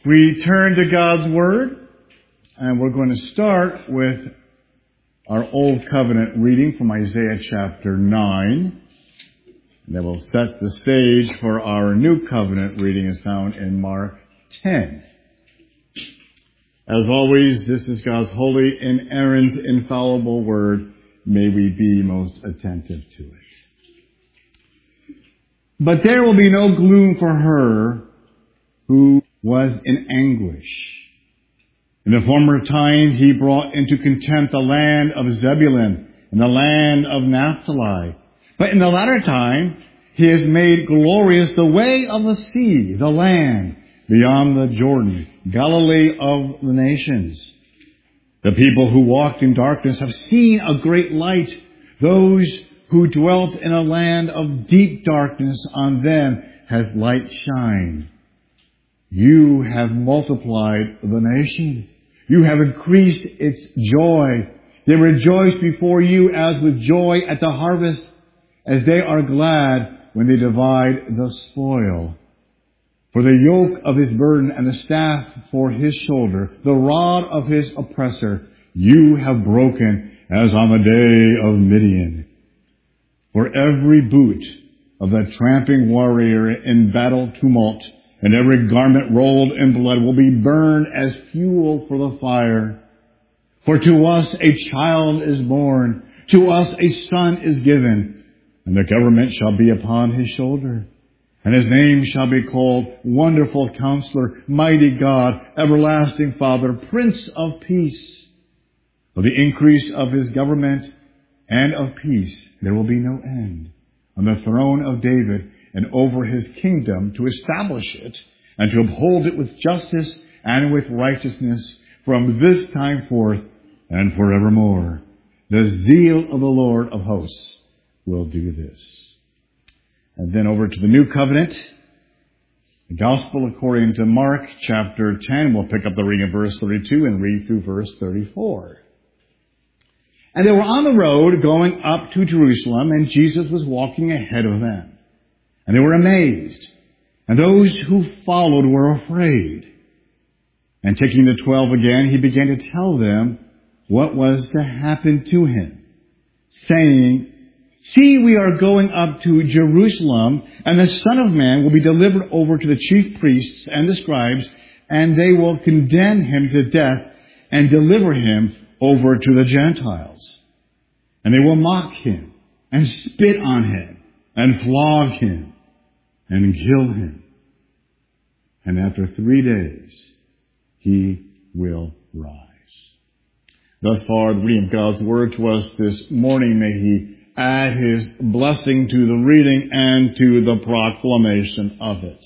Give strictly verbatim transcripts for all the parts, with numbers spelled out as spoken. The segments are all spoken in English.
We turn to God's Word, and we're going to start with our Old Covenant reading from Isaiah chapter nine. And that will set the stage for our New Covenant reading is found in Mark ten. As always, this is God's holy, inerrant, infallible Word. May we be most attentive to it. But there will be no gloom for her who was in anguish. In the former time he brought into contempt the land of Zebulun and the land of Naphtali. But in the latter time he has made glorious the way of the sea, the land beyond the Jordan, Galilee of the nations. The people who walked in darkness have seen a great light. Those who dwelt in a land of deep darkness, on them has light shined. You have multiplied the nation. You have increased its joy. They rejoice before you as with joy at the harvest, as they are glad when they divide the spoil. For the yoke of his burden and the staff for his shoulder, the rod of his oppressor, you have broken as on the day of Midian. For every boot of the tramping warrior in battle tumult, and every garment rolled in blood will be burned as fuel for the fire. For to us a child is born, to us a son is given, and the government shall be upon his shoulder. And his name shall be called Wonderful Counselor, Mighty God, Everlasting Father, Prince of Peace. Of the increase of his government and of peace there will be no end, on the throne of David and over his kingdom, to establish it and to uphold it with justice and with righteousness from this time forth and forevermore. The zeal of the Lord of hosts will do this. And then over to the New Covenant, the Gospel according to Mark chapter ten. We'll pick up the reading of verse thirty-two and read through verse thirty-four. And they were on the road going up to Jerusalem, and Jesus was walking ahead of them. And they were amazed, and those who followed were afraid. And taking the twelve again, he began to tell them what was to happen to him, saying, See, we are going up to Jerusalem, and the Son of Man will be delivered over to the chief priests and the scribes, and they will condemn him to death and deliver him over to the Gentiles. And they will mock him and spit on him and flog him and kill him. And after three days, he will rise. Thus far, the reading of God's Word to us this morning. May he add his blessing to the reading and to the proclamation of it.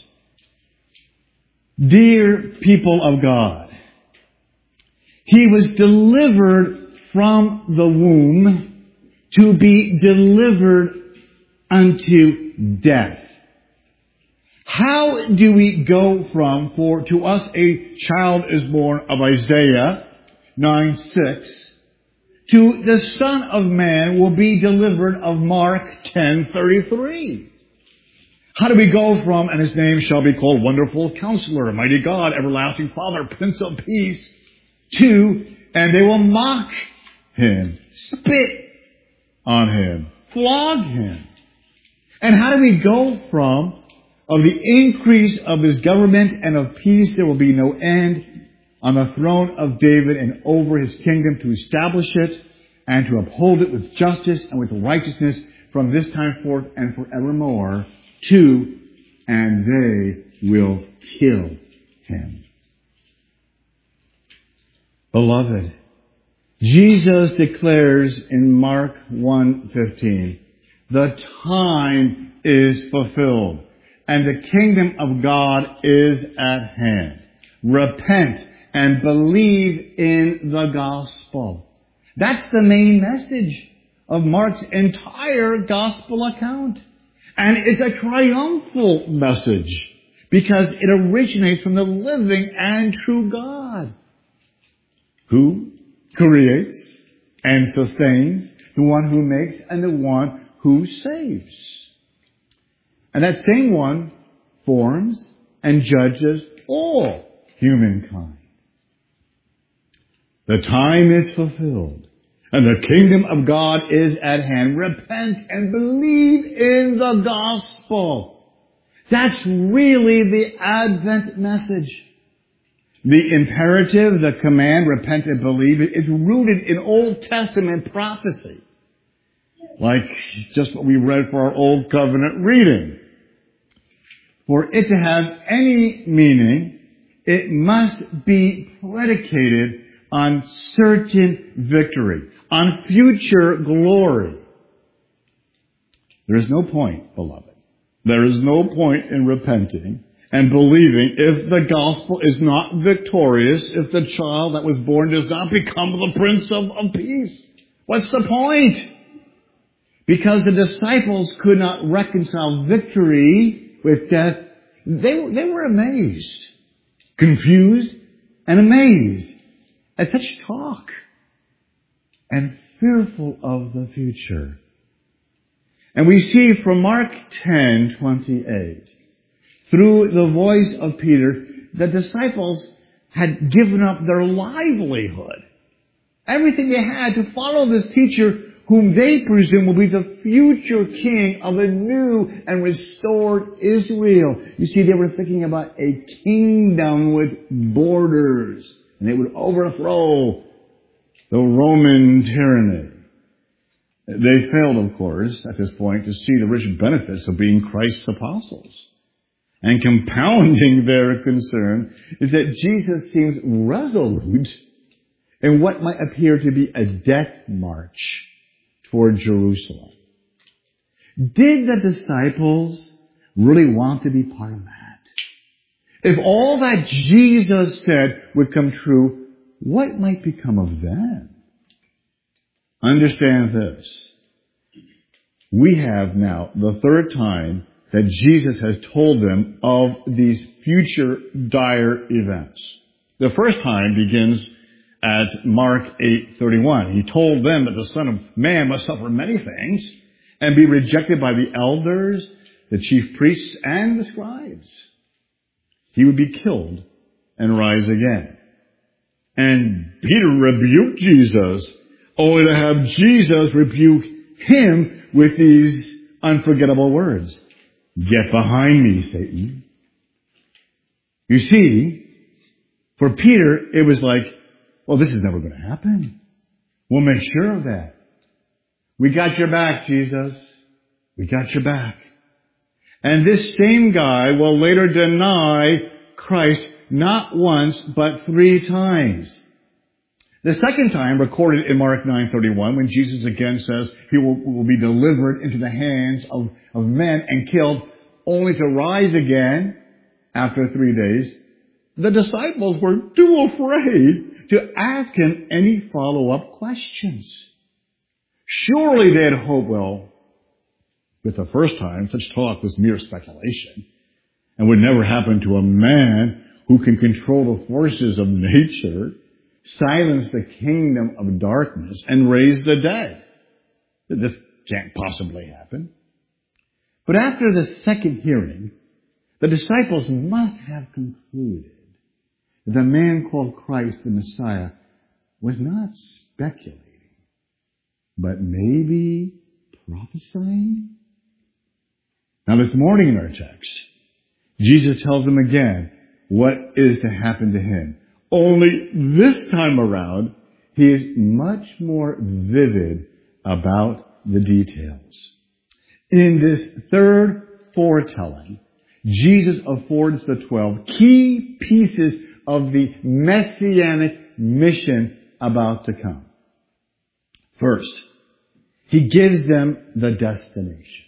Dear people of God, he was delivered from the womb to be delivered unto death. How do we go from, for to us a child is born of Isaiah nine six, to the Son of Man will be delivered of Mark ten thirty-three? How do we go from, and his name shall be called Wonderful Counselor, Mighty God, Everlasting Father, Prince of Peace, to, and they will mock him, spit on him, flog him? And how do we go from, of the increase of his government and of peace there will be no end, on the throne of David and over his kingdom, to establish it and to uphold it with justice and with righteousness from this time forth and forevermore, to, and they will kill him. Beloved, Jesus declares in Mark one fifteen, the time is fulfilled, and the kingdom of God is at hand. Repent and believe in the gospel. That's the main message of Mark's entire gospel account. And it's a triumphal message because it originates from the living and true God, who creates and sustains, the one who makes and the one who saves. And that same one forms and judges all. humankind. The time is fulfilled, and the kingdom of God is at hand. Repent and believe in the gospel. That's really the Advent message. The imperative, the command, repent and believe, is rooted in Old Testament prophecy. Like just what we read for our Old Covenant reading. For it to have any meaning, it must be predicated on certain victory, on future glory. There is no point, beloved. There is no point in repenting and believing if the gospel is not victorious, if the child that was born does not become the Prince of, of Peace. What's the point? Because the disciples could not reconcile victory with death. They, they were amazed, confused, and amazed at such talk, and fearful of the future. And we see from Mark ten twenty-eight, through the voice of Peter, the disciples had given up their livelihood, everything they had, to follow this teacher whom they presume will be the future king of a new and restored Israel. You see, they were thinking about a kingdom with borders, and it would overthrow the Roman tyranny. They failed, of course, at this point, to see the rich benefits of being Christ's apostles. And compounding their concern is that Jesus seems resolute in what might appear to be a death march toward Jerusalem. Did the disciples really want to be part of that? If all that Jesus said would come true, what might become of them? Understand this. We have now the third time that Jesus has told them of these future dire events. The first time begins at Mark eight thirty-one. He told them that the Son of Man must suffer many things and be rejected by the elders, the chief priests, and the scribes. He would be killed and rise again. And Peter rebuked Jesus, only to have Jesus rebuke him with these unforgettable words. Get behind me, Satan. You see, for Peter, it was like, well, this is never going to happen. We'll make sure of that. We got your back, Jesus. We got your back. And this same guy will later deny Christ not once, but three times. The second time, recorded in Mark nine thirty-one, when Jesus again says he will, will be delivered into the hands of, of men and killed, only to rise again after three days, the disciples were too afraid to ask him any follow-up questions. Surely they had hoped, well, with the first time, such talk was mere speculation and would never happen to a man who can control the forces of nature, silence the kingdom of darkness, and raise the dead. This can't possibly happen. But after the second hearing, the disciples must have concluded that the man called Christ the Messiah was not speculating, but maybe prophesying. Now this morning in our text, Jesus tells them again what is to happen to him. Only this time around, he is much more vivid about the details. In this third foretelling, Jesus affords the twelve key pieces of the messianic mission about to come. First, he gives them the destination.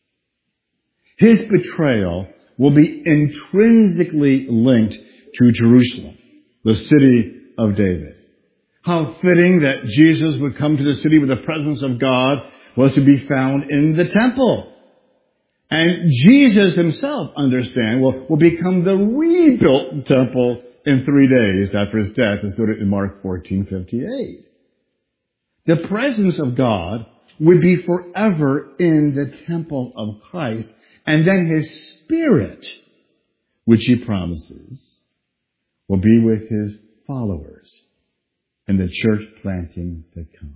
His betrayal will be intrinsically linked to Jerusalem, the city of David. How fitting that Jesus would come to the city where the presence of God was to be found in the temple. And Jesus himself, understand, will, will become the rebuilt temple in three days after his death, as noted in Mark fourteen fifty-eight. The presence of God would be forever in the temple of Christ, and then his Spirit, which he promises, will be with his followers in the church planting to come.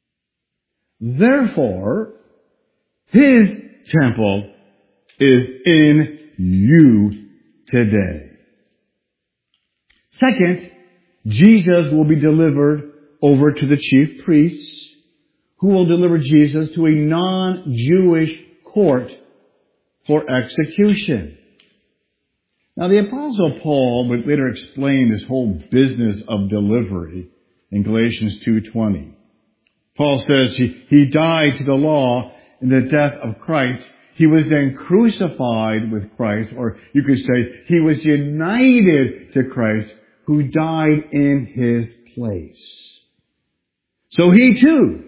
Therefore, his temple is in you today. Second, Jesus will be delivered over to the chief priests, who will deliver Jesus to a non-Jewish court for execution. Now, the Apostle Paul would later explain this whole business of delivery in Galatians two twenty. Paul says he, he died to the law in the death of Christ. He was then crucified with Christ, or you could say he was united to Christ, who died in his place. So he too,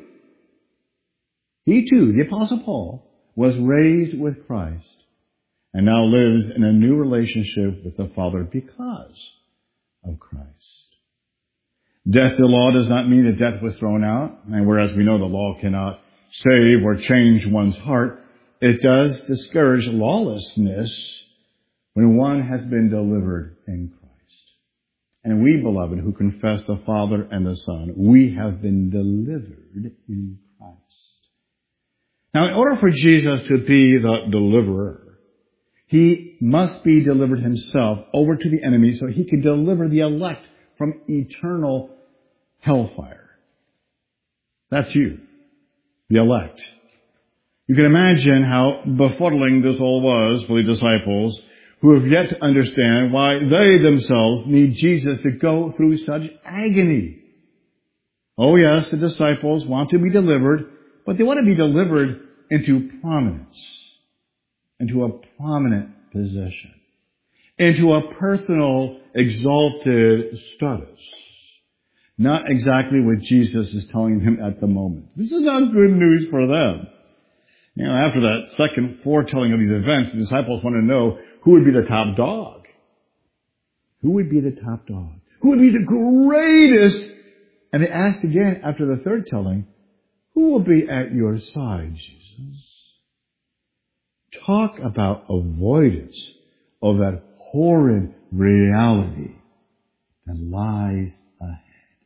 he too, the Apostle Paul, was raised with Christ and now lives in a new relationship with the Father because of Christ. Death to law does not mean that death was thrown out, and whereas we know the law cannot save or change one's heart, it does discourage lawlessness when one has been delivered in Christ. And we, beloved, who confess the Father and the Son, we have been delivered in Christ. Now, in order for Jesus to be the deliverer, he must be delivered himself over to the enemy so he can deliver the elect from eternal hellfire. That's you, the elect. You can imagine how befuddling this all was for the disciples who have yet to understand why they themselves need Jesus to go through such agony. Oh yes, the disciples want to be delivered, but they want to be delivered into prominence, into a prominent position, into a personal, exalted status. Not exactly what Jesus is telling them at the moment. This is not good news for them. You know, after that second foretelling of these events, the disciples want to know who would be the top dog. Who would be the top dog? Who would be the greatest? And they asked again after the third telling, who will be at your side, Jesus? Talk about avoidance of that horrid reality that lies ahead.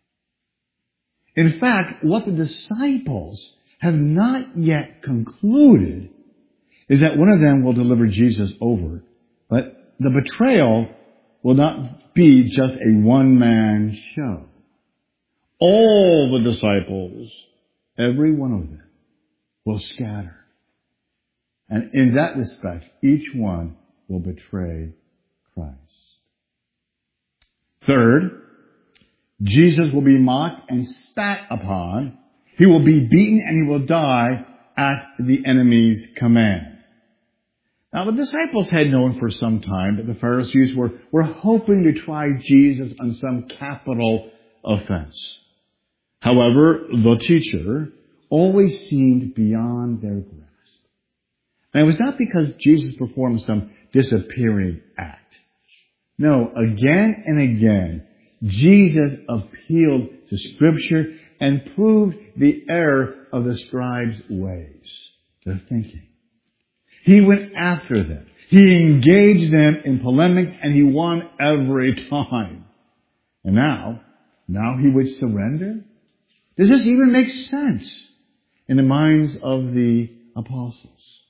In fact, what the disciples have not yet concluded is that one of them will deliver Jesus over, but the betrayal will not be just a one-man show. All the disciples, every one of them, will scatter. And in that respect, each one will betray Christ. Third, Jesus will be mocked and spat upon. He will be beaten and he will die at the enemy's command. Now, the disciples had known for some time that the Pharisees were, were hoping to try Jesus on some capital offense. However, the teacher always seemed beyond their grasp. And it was not because Jesus performed some disappearing act. No, again and again, Jesus appealed to Scripture and proved the error of the scribes' ways, their thinking. He went after them. He engaged them in polemics, and he won every time. And now, now he would surrender? Does this even make sense in the minds of the apostles?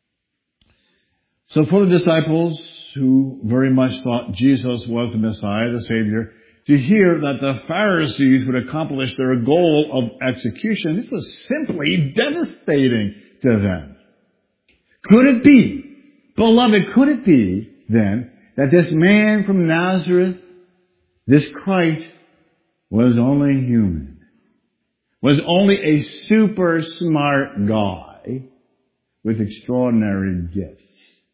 So for the disciples who very much thought Jesus was the Messiah, the Savior, to hear that the Pharisees would accomplish their goal of execution, this was simply devastating to them. Could it be, beloved, could it be then that this man from Nazareth, this Christ, was only human, was only a super smart guy with extraordinary gifts?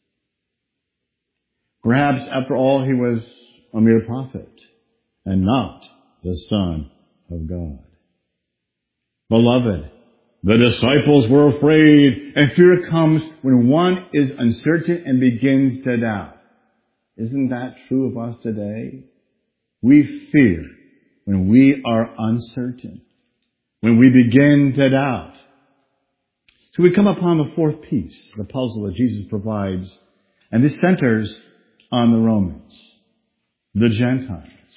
Perhaps, after all, he was a mere prophet and not the Son of God. Beloved, the disciples were afraid, and fear comes when one is uncertain and begins to doubt. Isn't that true of us today? We fear when we are uncertain, when we begin to doubt. So we come upon the fourth piece, the puzzle that Jesus provides, and this centers on the Romans, the Gentiles.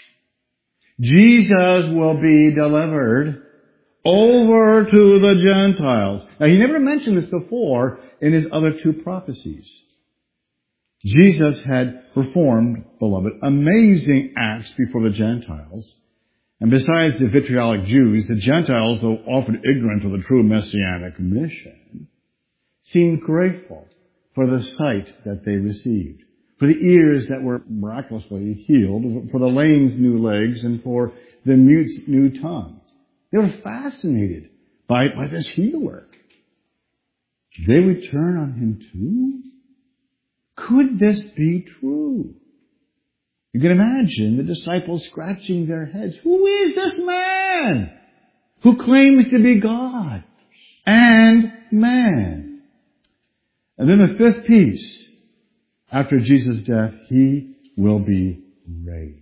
Jesus will be delivered over to the Gentiles. Now, he never mentioned this before in his other two prophecies. Jesus had performed, beloved, amazing acts before the Gentiles. And besides the vitriolic Jews, the Gentiles, though often ignorant of the true messianic mission, seemed grateful for the sight that they received, for the ears that were miraculously healed, for the lame's new legs, and for the mute's new tongue. They were fascinated by, by this heel work. They would turn on him too? Could this be true? You can imagine the disciples scratching their heads. Who is this man who claims to be God and man? And then the fifth piece, after Jesus' death, he will be raised.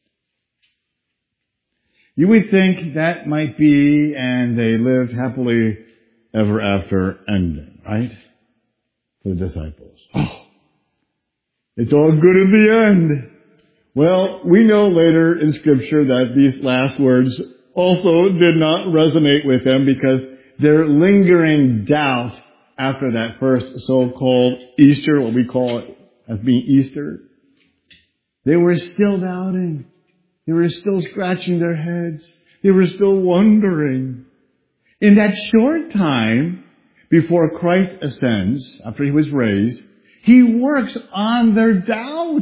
You would think that might be, and they lived happily ever after ending, right? For the disciples. Oh, it's all good in the end. Well, we know later in Scripture that these last words also did not resonate with them because their lingering doubt after that first so-called Easter, what we call it as being Easter, they were still doubting. They were still scratching their heads. They were still wondering. In that short time before Christ ascends, after he was raised, he works on their doubt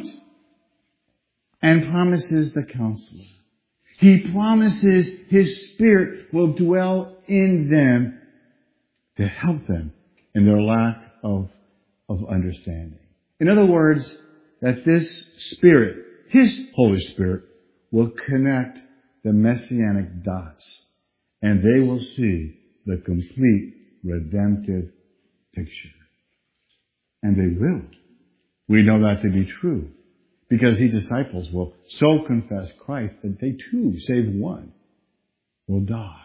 and promises the Counselor. He promises his Spirit will dwell in them to help them in their lack of, of understanding. In other words, that this Spirit, his Holy Spirit, will connect the messianic dots, and they will see the complete redemptive picture. And they will. We know that to be true, because these disciples will so confess Christ that they too, save one, will die,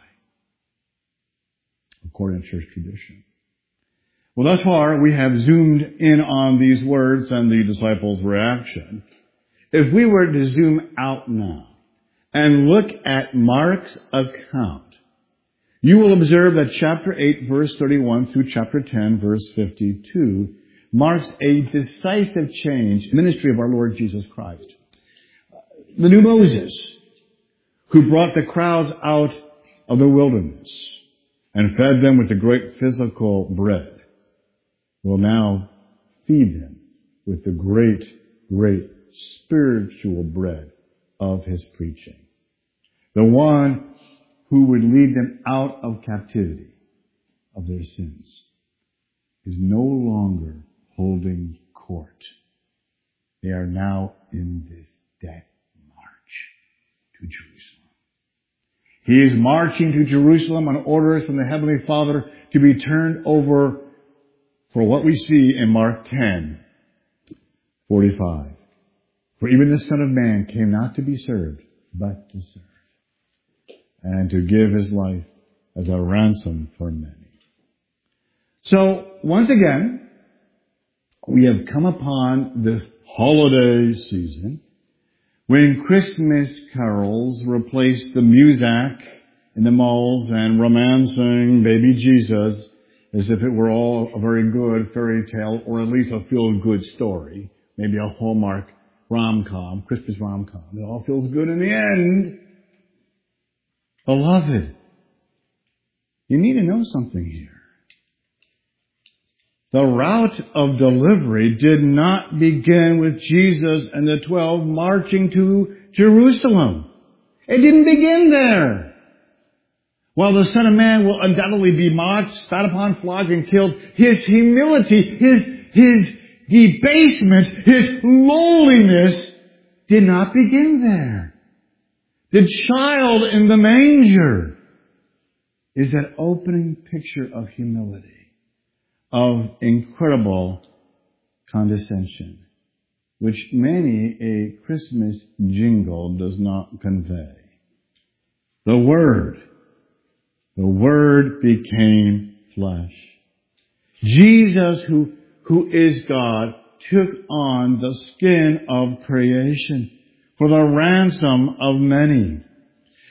according to church tradition. Well, thus far, we have zoomed in on these words and the disciples' reaction. If we were to zoom out now and look at Mark's account, you will observe that chapter eight, verse thirty-one through chapter ten, verse fifty-two, marks a decisive change in the ministry of our Lord Jesus Christ. The new Moses, who brought the crowds out of the wilderness and fed them with the great physical bread, will now feed them with the great, great spiritual bread of his preaching. The one who would lead them out of captivity of their sins is no longer holding court. They are now in this death march to Jerusalem. He is marching to Jerusalem on orders from the Heavenly Father to be turned over for what we see in Mark ten forty-five. For even the Son of Man came not to be served, but to serve, and to give his life as a ransom for many. So, once again, we have come upon this holiday season when Christmas carols replace the music in the malls and romancing baby Jesus as if it were all a very good fairy tale or at least a feel-good story, maybe a Hallmark rom-com, Christmas rom-com. It all feels good in the end. Beloved, you need to know something here. The route of delivery did not begin with Jesus and the twelve marching to Jerusalem. It didn't begin there. While the Son of Man will undoubtedly be mocked, spat upon, flogged, and killed, his humility, his, his debasement, his lowliness did not begin there. The child in the manger is that opening picture of humility, of incredible condescension, which many a Christmas jingle does not convey. The Word, the Word became flesh. Jesus, who, who is God, took on the skin of creation for the ransom of many.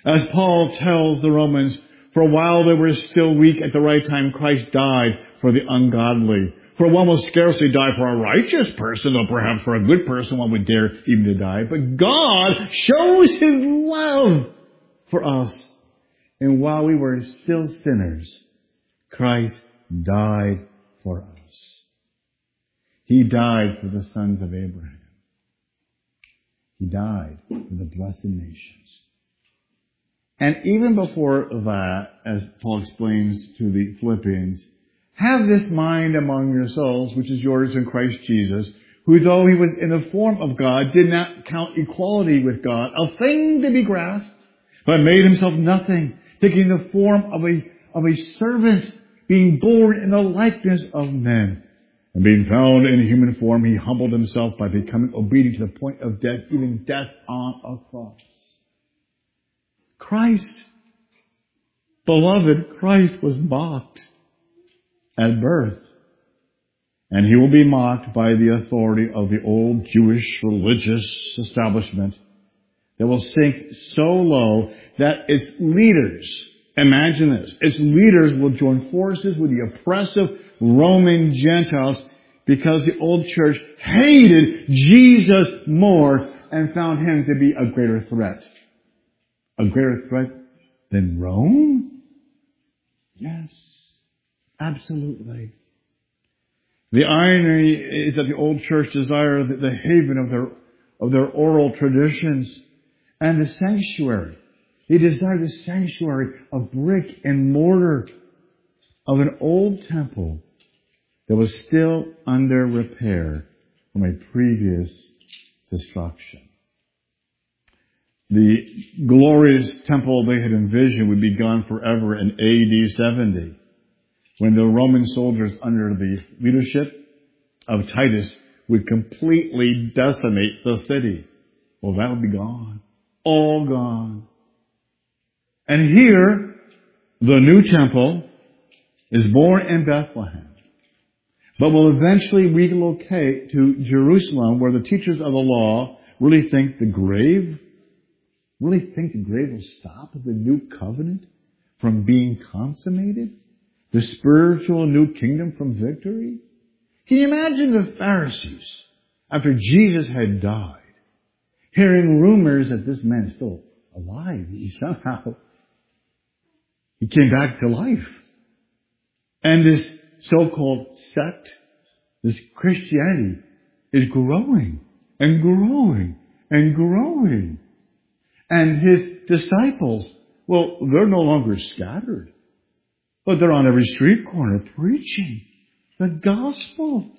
As Paul tells the Romans, for while they were still weak at the right time, Christ died for the ungodly. For one will scarcely die for a righteous person, or perhaps for a good person one would dare even to die. But God shows His love for us. And while we were still sinners, Christ died for us. He died for the sons of Abraham. He died for the blessed nations. And even before that, as Paul explains to the Philippians, have this mind among yourselves, which is yours in Christ Jesus, who though he was in the form of God, did not count equality with God a thing to be grasped, but made himself nothing, taking the form of a, of a servant, being born in the likeness of men. And being found in human form, he humbled himself by becoming obedient to the point of death, even death on a cross. Christ, beloved, Christ was mocked at birth. And he will be mocked by the authority of the old Jewish religious establishment that will sink so low that its leaders, imagine this, its leaders will join forces with the oppressive Roman Gentiles because the old church hated Jesus more and found him to be a greater threat. A greater threat than Rome? Yes, absolutely. The irony is that the old church desired the haven of their, of their oral traditions and the sanctuary. They desired the sanctuary of brick and mortar of an old temple that was still under repair from a previous destruction. The glorious temple they had envisioned would be gone forever in A D seventy, when the Roman soldiers under the leadership of Titus would completely decimate the city. Well, that would be gone. All gone. And here, the new temple is born in Bethlehem, but will eventually relocate to Jerusalem, where the teachers of the law really think the grave Really think the grave will stop the new covenant from being consummated? The spiritual new kingdom from victory? Can you imagine the Pharisees, after Jesus had died, hearing rumors that this man is still alive? He somehow, he came back to life. And this so-called sect, this Christianity, is growing and growing and growing. And his disciples, well, they're no longer scattered, but they're on every street corner preaching the gospel.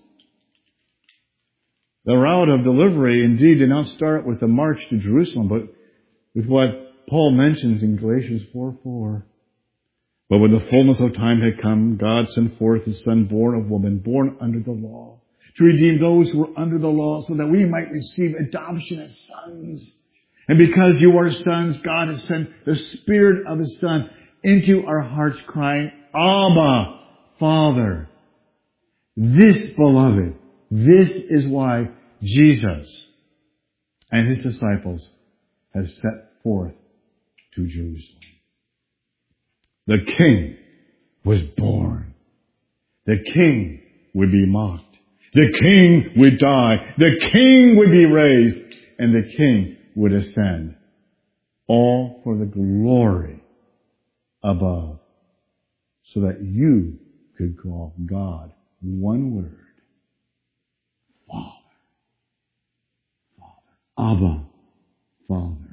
The route of delivery indeed did not start with the march to Jerusalem, but with what Paul mentions in Galatians four four. But when the fullness of time had come, God sent forth His Son, born of woman, born under the law, to redeem those who were under the law, so that we might receive adoption as sons. And because you are sons, God has sent the Spirit of His Son into our hearts, crying, Abba, Father. This, beloved, this is why Jesus and His disciples have set forth to Jerusalem. The King was born. The King would be mocked. The King would die. The King would be raised. And the King would ascend, all for the glory above, so that you could call God one word, Father. Father. Abba, Father.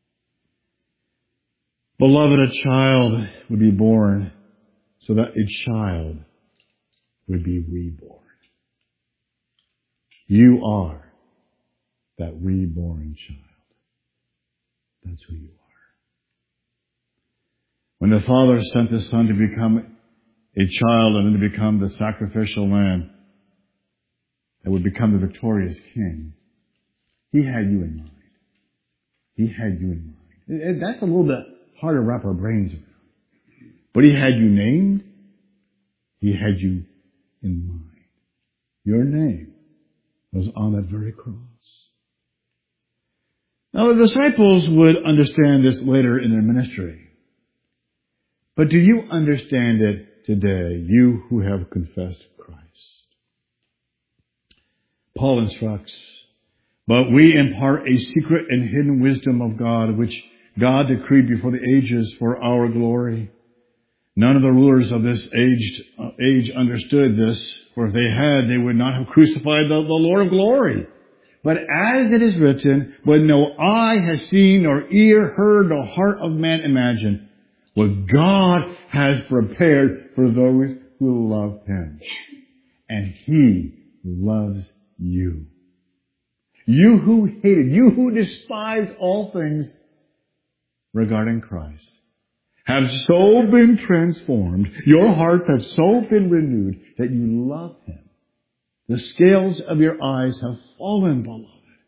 Beloved, a child would be born so that a child would be reborn. You are that reborn child. That's who you are. When the Father sent the Son to become a child and then to become the sacrificial lamb that would become the victorious King, He had you in mind. He had you in mind. That's a little bit hard to wrap our brains around. But He had you named. He had you in mind. Your name was on that very cross. Now the disciples would understand this later in their ministry. But do you understand it today, you who have confessed Christ? Paul instructs, but we impart a secret and hidden wisdom of God, which God decreed before the ages for our glory. None of the rulers of this age, uh, age understood this, for if they had, they would not have crucified the, the Lord of glory. But as it is written, what no eye has seen, nor ear heard, nor heart of man imagined, what God has prepared for those who love Him. And He loves you. You who hated, you who despised all things regarding Christ, have so been transformed, your hearts have so been renewed that you love Him. The scales of your eyes have fallen, beloved.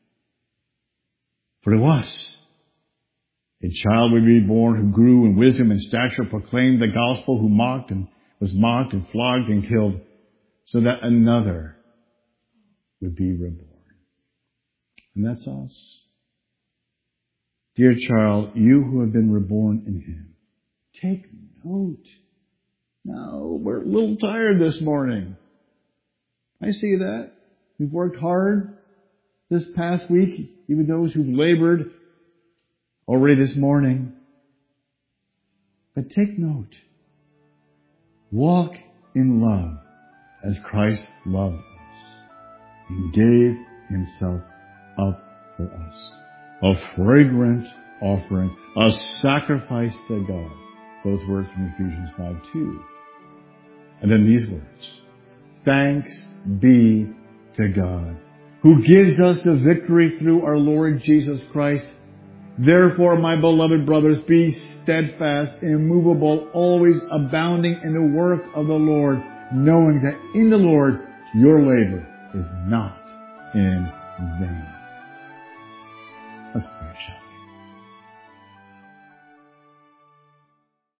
For to us, a child would be born who grew in wisdom and stature, proclaimed the gospel, who mocked and was mocked and flogged and killed, so that another would be reborn. And that's us. Dear child, you who have been reborn in Him, take note. No, we're a little tired this morning. I see that. We've worked hard this past week, even those who've labored already this morning. But take note. Walk in love as Christ loved us and gave Himself up for us. A fragrant offering, a sacrifice to God. Those words from Ephesians five two. And then these words. Thanks be to God, who gives us the victory through our Lord Jesus Christ. Therefore, my beloved brothers, be steadfast, immovable, always abounding in the work of the Lord, knowing that in the Lord your labor is not in vain. Let's pray, shall we?